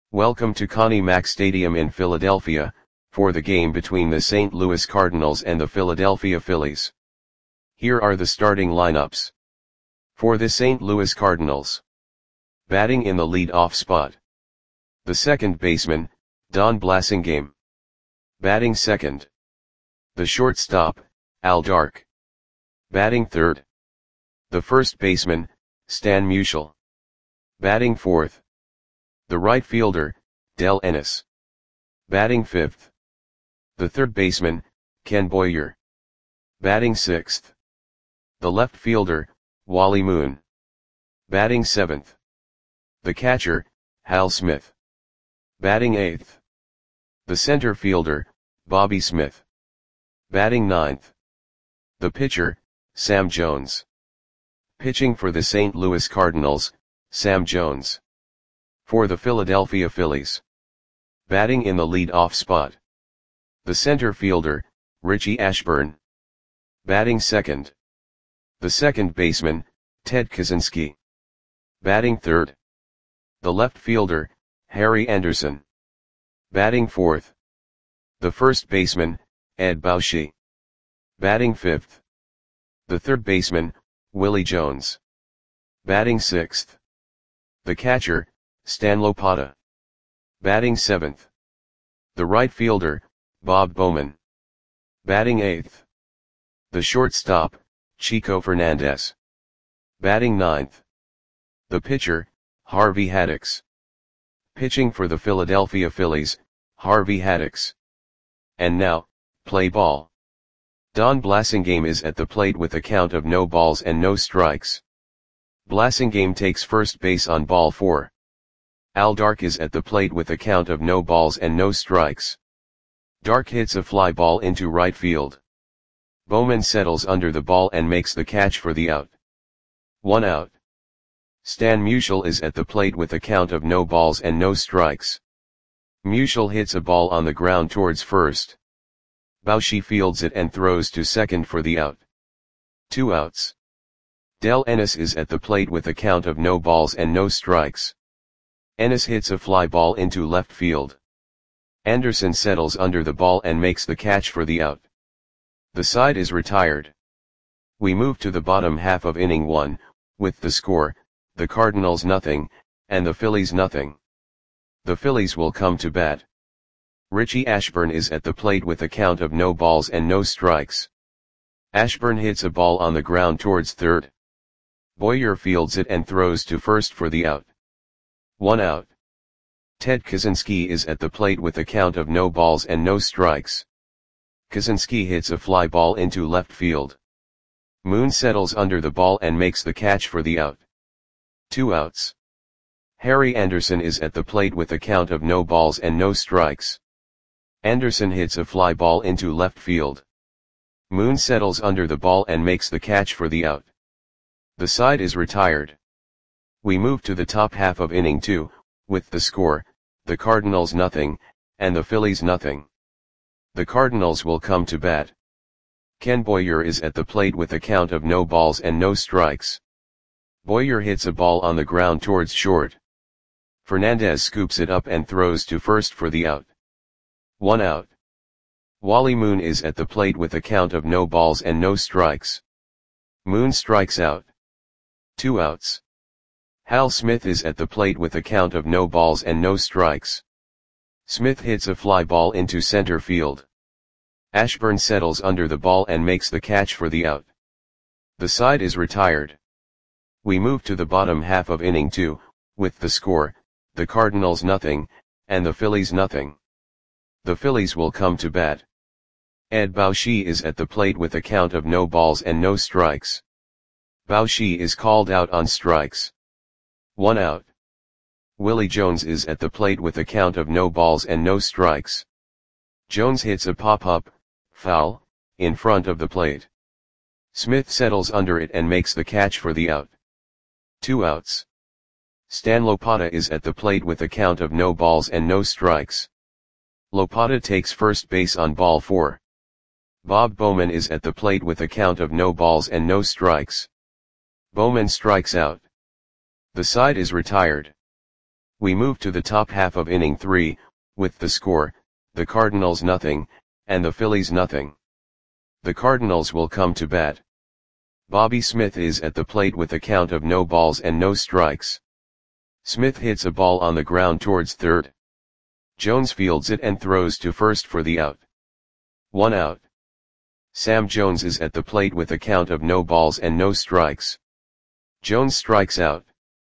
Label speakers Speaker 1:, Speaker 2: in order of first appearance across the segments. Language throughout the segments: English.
Speaker 1: Welcome to Connie Mack Stadium in Philadelphia, for the game between the St. Louis Cardinals and the Philadelphia Phillies. Here are the starting lineups. For the St. Louis Cardinals. Batting in the lead-off spot. The second baseman, Don Blasingame. Batting second. The shortstop, Al Dark. Batting third. The first baseman, Stan Musial. Batting fourth. The right fielder, Del Ennis. Batting fifth. The third baseman, Ken Boyer. Batting sixth. The left fielder, Wally Moon. Batting seventh. The catcher, Hal Smith. Batting eighth. The center fielder, Bobby Smith. Batting ninth. The pitcher, Sam Jones. Pitching for the St. Louis Cardinals, Sam Jones. For the Philadelphia Phillies. Batting in the lead-off spot. The center fielder, Richie Ashburn. Batting second. The second baseman, Ted Kaczynski. Batting third. The left fielder, Harry Anderson. Batting fourth. The first baseman, Ed Bauschy. Batting fifth. The third baseman, Willie Jones. Batting sixth. The catcher, Stan Lopata. Batting seventh. The right fielder, Bob Bowman. Batting eighth. The shortstop, Chico Fernandez. Batting ninth. The pitcher, Harvey Haddix. Pitching for the Philadelphia Phillies, Harvey Haddix. And now, play ball. Don Blasingame is at the plate with a count of no balls and no strikes. Blasingame takes first base on ball 4. Al Dark is at the plate with a count of no balls and no strikes. Dark hits a fly ball into right field. Bowman settles under the ball and makes the catch for the out. 1 out. Stan Musial is at the plate with a count of no balls and no strikes. Musial hits a ball on the ground towards first. Bauschy fields it and throws to second for the out. 2 outs. Del Ennis is at the plate with a count of no balls and no strikes. Ennis hits a fly ball into left field. Anderson settles under the ball and makes the catch for the out. The side is retired. We move to the bottom half of inning 1, with the score, the Cardinals nothing, and the Phillies nothing. The Phillies will come to bat. Richie Ashburn is at the plate with a count of no balls and no strikes. Ashburn hits a ball on the ground towards third. Boyer fields it and throws to first for the out. 1 out. Ted Kaczynski is at the plate with a count of no balls and no strikes. Kaczynski hits a fly ball into left field. Moon settles under the ball and makes the catch for the out. 2 outs. Harry Anderson is at the plate with a count of no balls and no strikes. Anderson hits a fly ball into left field. Moon settles under the ball and makes the catch for the out. The side is retired. We move to the top half of inning 2, with the score, the Cardinals nothing, and the Phillies nothing. The Cardinals will come to bat. Ken Boyer is at the plate with a count of no balls and no strikes. Boyer hits a ball on the ground towards short. Fernandez scoops it up and throws to first for the out. 1 out. Wally Moon is at the plate with a count of no balls and no strikes. Moon strikes out. 2 outs. Hal Smith is at the plate with a count of no balls and no strikes. Smith hits a fly ball into center field. Ashburn settles under the ball and makes the catch for the out. The side is retired. We move to the bottom half of inning 2, with the score, the Cardinals nothing, and the Phillies nothing. The Phillies will come to bat. Ed Bauschy is at the plate with a count of no balls and no strikes. Bauschy is called out on strikes. 1 out. Willie Jones is at the plate with a count of no balls and no strikes. Jones hits a pop-up, foul, in front of the plate. Smith settles under it and makes the catch for the out. 2 outs. Stan Lopata is at the plate with a count of no balls and no strikes. Lopata takes first base on ball 4. Bob Bowman is at the plate with a count of no balls and no strikes. Bowman strikes out. The side is retired. We move to the top half of inning 3, with the score, the Cardinals nothing, and the Phillies nothing. The Cardinals will come to bat. Bobby Smith is at the plate with a count of no balls and no strikes. Smith hits a ball on the ground towards third. Jones fields it and throws to first for the out. 1 out. Sam Jones is at the plate with a count of no balls and no strikes. Jones strikes out.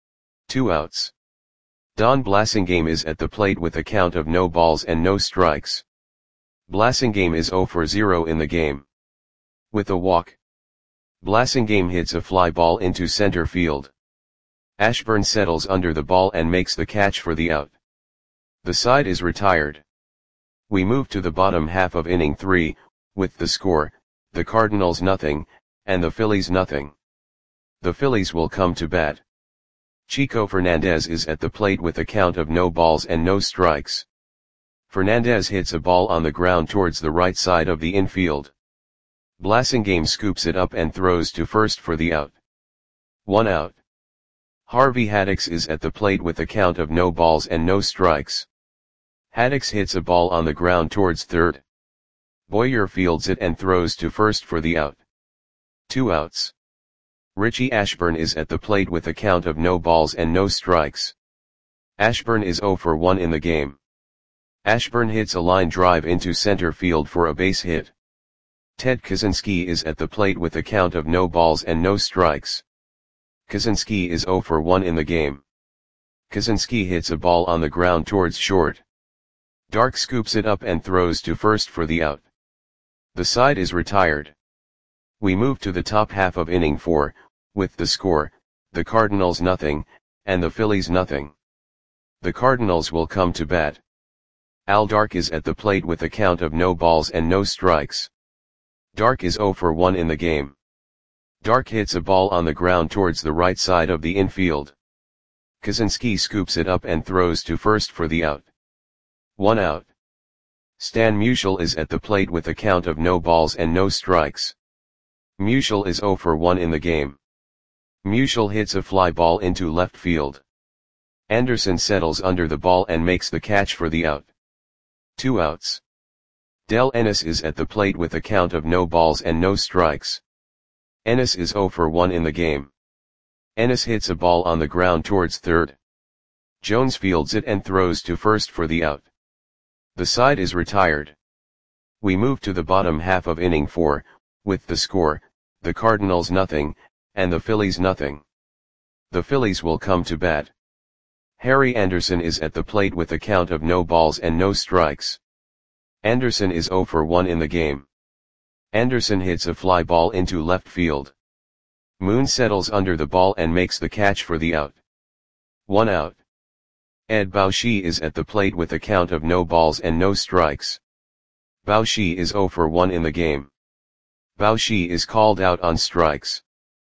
Speaker 1: 2 outs. Don Blasingame is at the plate with a count of no balls and no strikes. Blasingame is 0 for 0 in the game. With a walk, Blasingame hits a fly ball into center field. Ashburn settles under the ball and makes the catch for the out. The side is retired. We move to the bottom half of inning 3, with the score, the Cardinals nothing, and the Phillies nothing. The Phillies will come to bat. Chico Fernandez is at the plate with a count of no balls and no strikes. Fernandez hits a ball on the ground towards the right side of the infield. Blasingame scoops it up and throws to first for the out. 1 out. Harvey Haddix is at the plate with a count of no balls and no strikes. Haddix hits a ball on the ground towards third. Boyer fields it and throws to first for the out. 2 outs. Richie Ashburn is at the plate with a count of no balls and no strikes. Ashburn is 0 for 1 in the game. Ashburn hits a line drive into center field for a base hit. Ted Kaczynski is at the plate with a count of no balls and no strikes. Kaczynski is 0 for 1 in the game. Kaczynski hits a ball on the ground towards short. Dark scoops it up and throws to first for the out. The side is retired. We move to the top half of inning 4, with the score, the Cardinals nothing, and the Phillies nothing. The Cardinals will come to bat. Al Dark is at the plate with a count of no balls and no strikes. Dark is 0 for 1 in the game. Dark hits a ball on the ground towards the right side of the infield. Kaczynski scoops it up and throws to first for the out. 1 out. Stan Musial is at the plate with a count of no balls and no strikes. Musial is 0 for 1 in the game. Musial hits a fly ball into left field. Anderson settles under the ball and makes the catch for the out. 2 outs. Del Ennis is at the plate with a count of no balls and no strikes. Ennis is 0 for 1 in the game. Ennis hits a ball on the ground towards third. Jones fields it and throws to first for the out. The side is retired. We move to the bottom half of inning 4, with the score, the Cardinals nothing, and the Phillies nothing. The Phillies will come to bat. Harry Anderson is at the plate with a count of no balls and no strikes. Anderson is 0 for 1 in the game. Anderson hits a fly ball into left field. Moon settles under the ball and makes the catch for the out. 1 out. Ed Bauschy is at the plate with a count of no balls and no strikes. Bauschy is 0 for 1 in the game. Bauschy is called out on strikes.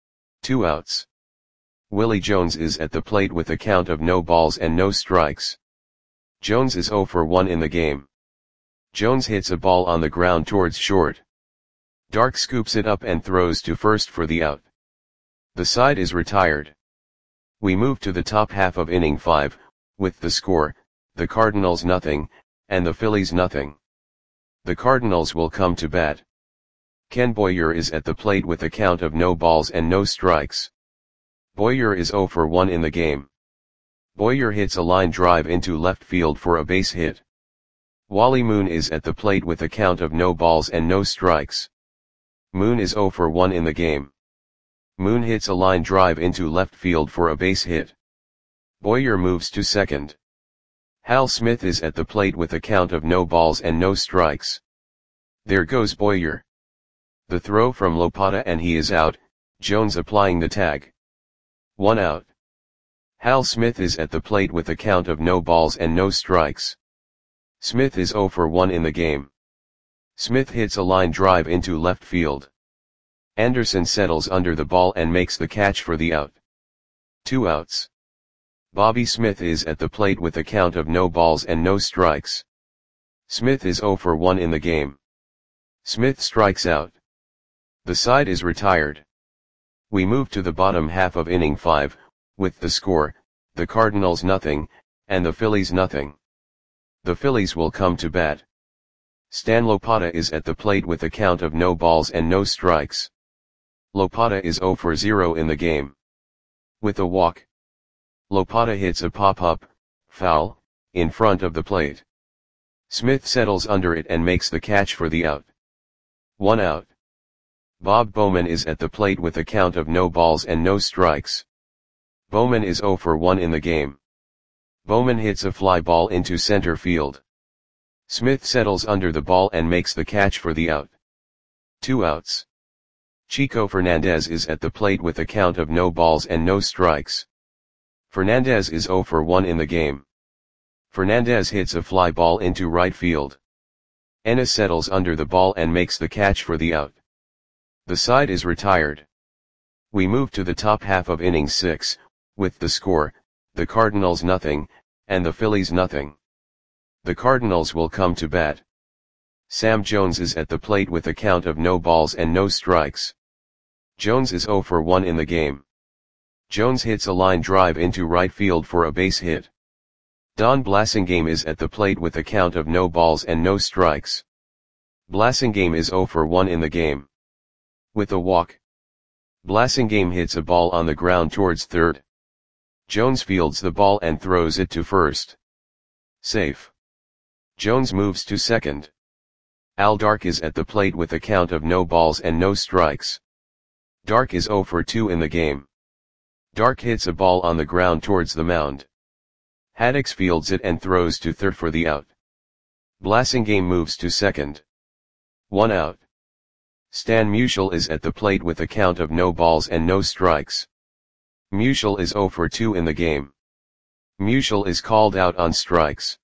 Speaker 1: 2 outs. Willie Jones is at the plate with a count of no balls and no strikes. Jones is 0 for 1 in the game. Jones hits a ball on the ground towards short. Dark scoops it up and throws to first for the out. The side is retired. We move to the top half of inning 5, with the score, the Cardinals nothing, and the Phillies nothing. The Cardinals will come to bat. Ken Boyer is at the plate with a count of no balls and no strikes. Boyer is 0 for 1 in the game. Boyer hits a line drive into left field for a base hit. Wally Moon is at the plate with a count of no balls and no strikes. Moon is 0 for 1 in the game. Moon hits a line drive into left field for a base hit. Boyer moves to second. Hal Smith is at the plate with a count of no balls and no strikes. There goes Boyer. The throw from Lopata and he is out, Jones applying the tag. 1 out. Hal Smith is at the plate with a count of no balls and no strikes. Smith is 0 for 1 in the game. Smith hits a line drive into left field. Anderson settles under the ball and makes the catch for the out. 2 outs. Bobby Smith is at the plate with a count of no balls and no strikes. Smith is 0 for 1 in the game. Smith strikes out. The side is retired. We move to the bottom half of inning 5, with the score, the Cardinals nothing, and the Phillies nothing. The Phillies will come to bat. Stan Lopata is at the plate with a count of no balls and no strikes. Lopata is 0 for 0 in the game. With a walk, Lopata hits a pop-up, foul, in front of the plate. Smith settles under it and makes the catch for the out. 1 out. Bob Bowman is at the plate with a count of no balls and no strikes. Bowman is 0 for 1 in the game. Bowman hits a fly ball into center field. Smith settles under the ball and makes the catch for the out. 2 outs. Chico Fernandez is at the plate with a count of no balls and no strikes. Fernandez is 0 for 1 in the game. Fernandez hits a fly ball into right field. Ennis settles under the ball and makes the catch for the out. The side is retired. We move to the top half of inning 6, with the score, the Cardinals nothing, and the Phillies nothing. The Cardinals will come to bat. Sam Jones is at the plate with a count of no balls and no strikes. Jones is 0 for 1 in the game. Jones hits a line drive into right field for a base hit. Don Blasingame is at the plate with a count of no balls and no strikes. Blasingame is 0 for 1 in the game. With a walk, Blasingame hits a ball on the ground towards third. Jones fields the ball and throws it to first. Safe. Jones moves to second. Al Dark is at the plate with a count of no balls and no strikes. Dark is 0 for 2 in the game. Dark hits a ball on the ground towards the mound. Haddix fields it and throws to third for the out. Blasingame moves to second. 1 out. Stan Musial is at the plate with a count of no balls and no strikes. Musial is 0 for 2 in the game. Musial is called out on strikes.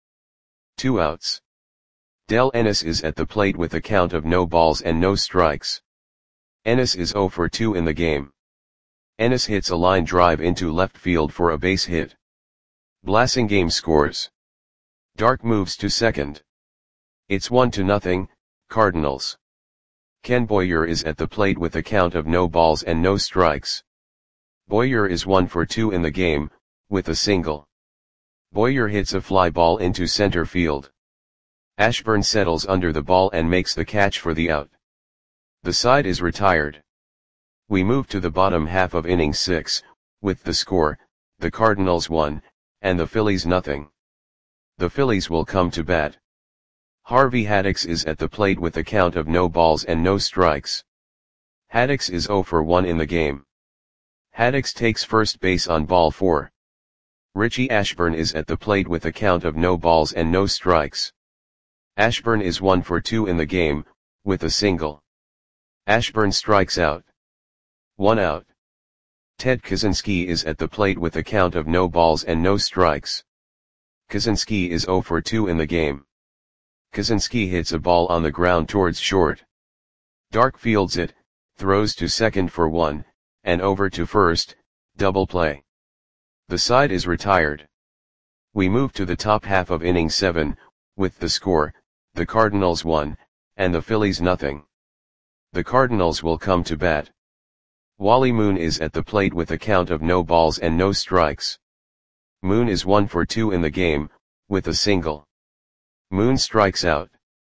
Speaker 1: 2 outs. Del Ennis is at the plate with a count of no balls and no strikes. Ennis is 0 for 2 in the game. Ennis hits a line drive into left field for a base hit. Blasingame scores. Dark moves to second. It's 1-0, Cardinals. Ken Boyer is at the plate with a count of no balls and no strikes. Boyer is 1 for 2 in the game, with a single. Boyer hits a fly ball into center field. Ashburn settles under the ball and makes the catch for the out. The side is retired. We move to the bottom half of inning 6, with the score, the Cardinals 1, and the Phillies nothing. The Phillies will come to bat. Harvey Haddix is at the plate with a count of no balls and no strikes. Haddix is 0 for 1 in the game. Haddix takes first base on ball 4. Richie Ashburn is at the plate with a count of no balls and no strikes. Ashburn is 1 for 2 in the game, with a single. Ashburn strikes out. 1 out. Ted Kaczynski is at the plate with a count of no balls and no strikes. Kaczynski is 0 for 2 in the game. Kaczynski hits a ball on the ground towards short. Dark fields it, throws to second for 1, and over to first, double play. The side is retired. We move to the top half of inning 7, with the score, the Cardinals 1, and the Phillies nothing. The Cardinals will come to bat. Wally Moon is at the plate with a count of no balls and no strikes. Moon is 1 for 2 in the game, with a single. Moon strikes out.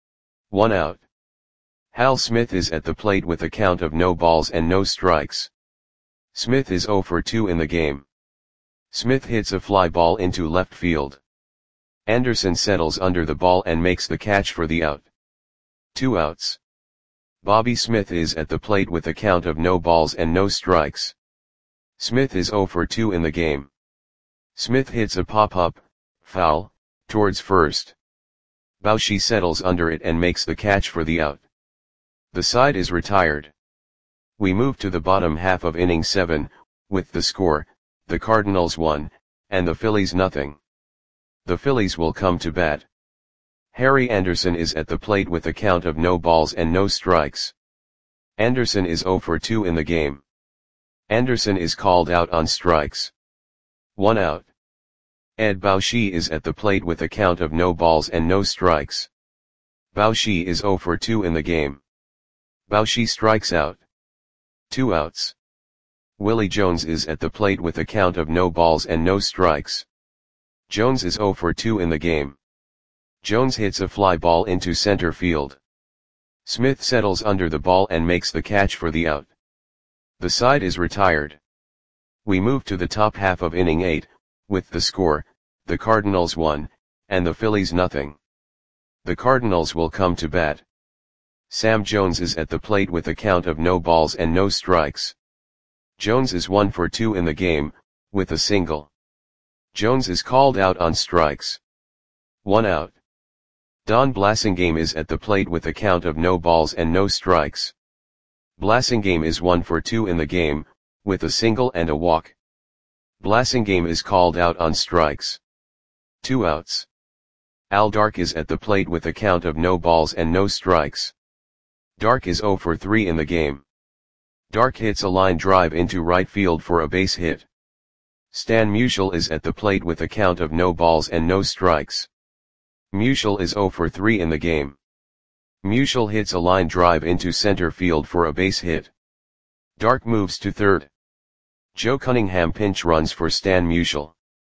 Speaker 1: 1 out. Hal Smith is at the plate with a count of no balls and no strikes. Smith is 0 for 2 in the game. Smith hits a fly ball into left field. Anderson settles under the ball and makes the catch for the out. 2 outs. Bobby Smith is at the plate with a count of no balls and no strikes. Smith is 0 for 2 in the game. Smith hits a pop-up, foul, towards first. Bauchi settles under it and makes the catch for the out. The side is retired. We move to the bottom half of inning 7, with the score, the Cardinals 1, and the Phillies nothing. The Phillies will come to bat. Harry Anderson is at the plate with a count of no balls and no strikes. Anderson is 0 for 2 in the game. Anderson is called out on strikes. 1 out. Ed Bauchi is at the plate with a count of no balls and no strikes. Bauchi is 0 for 2 in the game. Bauchi strikes out. 2 outs. Willie Jones is at the plate with a count of no balls and no strikes. Jones is 0 for 2 in the game. Jones hits a fly ball into center field. Smith settles under the ball and makes the catch for the out. The side is retired. We move to the top half of inning 8, with the score, the Cardinals 1, and the Phillies nothing. The Cardinals will come to bat. Sam Jones is at the plate with a count of no balls and no strikes. Jones is 1 for 2 in the game, with a single. Jones is called out on strikes. 1 out. Don Blasingame is at the plate with a count of no balls and no strikes. Blasingame is 1 for 2 in the game, with a single and a walk. Blasingame is called out on strikes. 2 outs. Al Dark is at the plate with a count of no balls and no strikes. Dark is 0 for 3 in the game. Dark hits a line drive into right field for a base hit. Stan Musial is at the plate with a count of no balls and no strikes. Musial is 0 for 3 in the game. Musial hits a line drive into center field for a base hit. Dark moves to third. Joe Cunningham pinch runs for Stan Musial.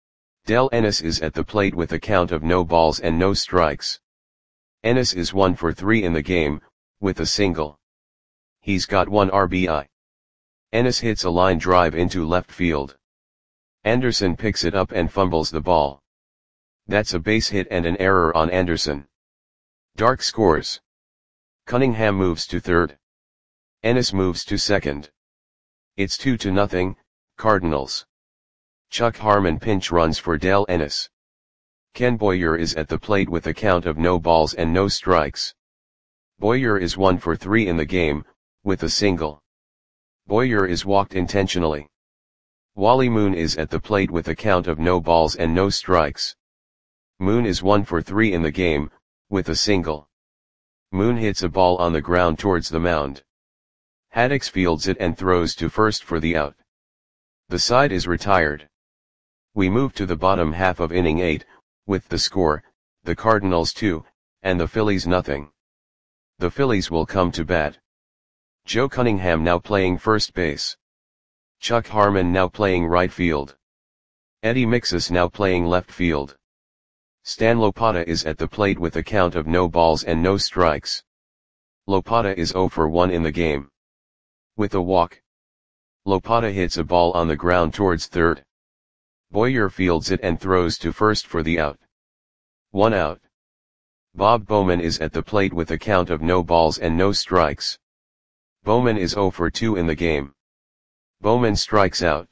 Speaker 1: Del Ennis is at the plate with a count of no balls and no strikes. Ennis is 1 for 3 in the game, with a single. He's got 1 RBI. Ennis hits a line drive into left field. Anderson picks it up and fumbles the ball. That's a base hit and an error on Anderson. Dark scores. Cunningham moves to third. Ennis moves to second. It's 2-0, Cardinals. Chuck Harmon pinch runs for Del Ennis. Ken Boyer is at the plate with a count of no balls and no strikes. Boyer is 1 for 3 in the game, with a single. Boyer is walked intentionally. Wally Moon is at the plate with a count of no balls and no strikes. Moon is 1 for 3 in the game, with a single. Moon hits a ball on the ground towards the mound. Haddix fields it and throws to first for the out. The side is retired. We move to the bottom half of inning 8, with the score, the Cardinals 2, and the Phillies nothing. The Phillies will come to bat. Joe Cunningham now playing first base. Chuck Harmon now playing right field. Eddie Mixus now playing left field. Stan Lopata is at the plate with a count of no balls and no strikes. Lopata is 0 for 1 in the game. With a walk. Lopata hits a ball on the ground towards third. Boyer fields it and throws to first for the out. 1 out. Bob Bowman is at the plate with a count of no balls and no strikes. Bowman is 0 for 2 in the game. Bowman strikes out.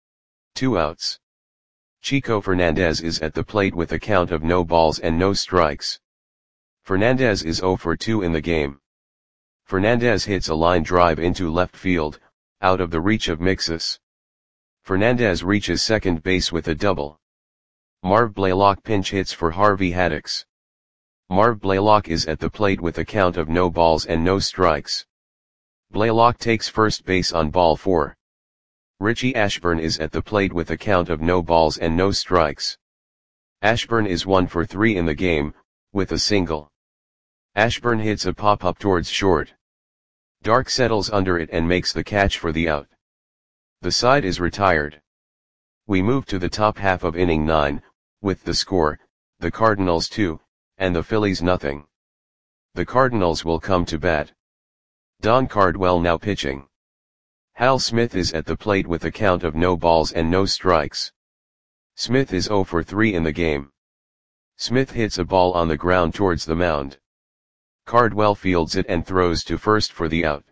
Speaker 1: 2 outs. Chico Fernandez is at the plate with a count of no balls and no strikes. Fernandez is 0 for 2 in the game. Fernandez hits a line drive into left field, out of the reach of Mixus. Fernandez reaches second base with a double. Marv Blaylock pinch hits for Harvey Haddix. Marv Blaylock is at the plate with a count of no balls and no strikes. Blaylock takes first base on ball 4. Richie Ashburn is at the plate with a count of no balls and no strikes. Ashburn is 1 for 3 in the game, with a single. Ashburn hits a pop-up towards short. Dark settles under it and makes the catch for the out. The side is retired. We move to the top half of inning 9, with the score, the Cardinals 2, and the Phillies nothing. The Cardinals will come to bat. Don Cardwell now pitching. Hal Smith is at the plate with a count of no balls and no strikes. Smith is 0 for 3 in the game. Smith hits a ball on the ground towards the mound. Cardwell fields it and throws to first for the out.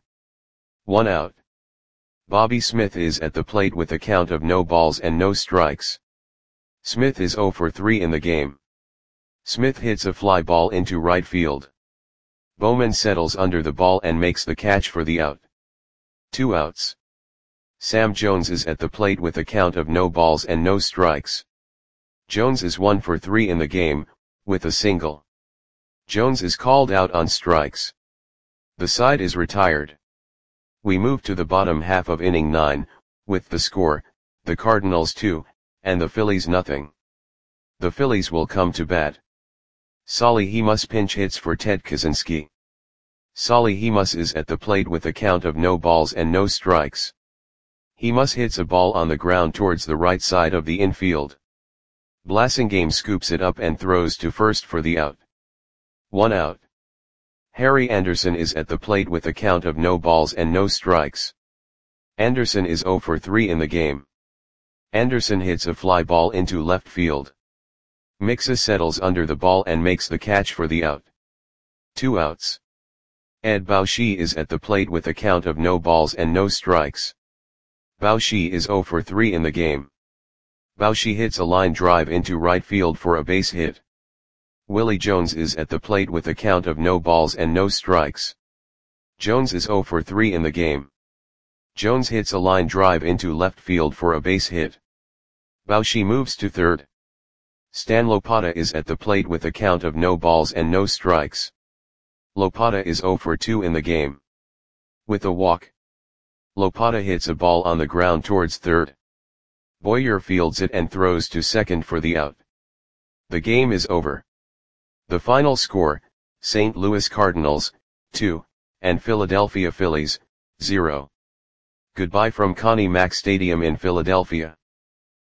Speaker 1: 1 out. Bobby Smith is at the plate with a count of no balls and no strikes. Smith is 0 for 3 in the game. Smith hits a fly ball into right field. Bowman settles under the ball and makes the catch for the out. 2 outs. Sam Jones is at the plate with a count of no balls and no strikes. Jones is 1 for 3 in the game, with a single. Jones is called out on strikes. The side is retired. We move to the bottom half of inning 9, with the score, the Cardinals 2, and the Phillies nothing. The Phillies will come to bat. Solly Hemus pinch hits for Ted Kaczynski. Solly Hemus is at the plate with a count of no balls and no strikes. Hemus hits a ball on the ground towards the right side of the infield. Blasingame scoops it up and throws to first for the out. 1 out. Harry Anderson is at the plate with a count of no balls and no strikes. Anderson is 0 for 3 in the game. Anderson hits a fly ball into left field. Mixa settles under the ball and makes the catch for the out. 2 outs. Ed Baushi is at the plate with a count of no balls and no strikes. Baushi is 0 for 3 in the game. Baushi hits a line drive into right field for a base hit. Willie Jones is at the plate with a count of no balls and no strikes. Jones is 0 for 3 in the game. Jones hits a line drive into left field for a base hit. Baushi moves to third. Stan Lopata is at the plate with a count of no balls and no strikes. Lopata is 0 for 2 in the game. With a walk, Lopata hits a ball on the ground towards third. Boyer fields it and throws to second for the out. The game is over. The final score, St. Louis Cardinals, 2, and Philadelphia Phillies, 0. Goodbye from Connie Mack Stadium in Philadelphia.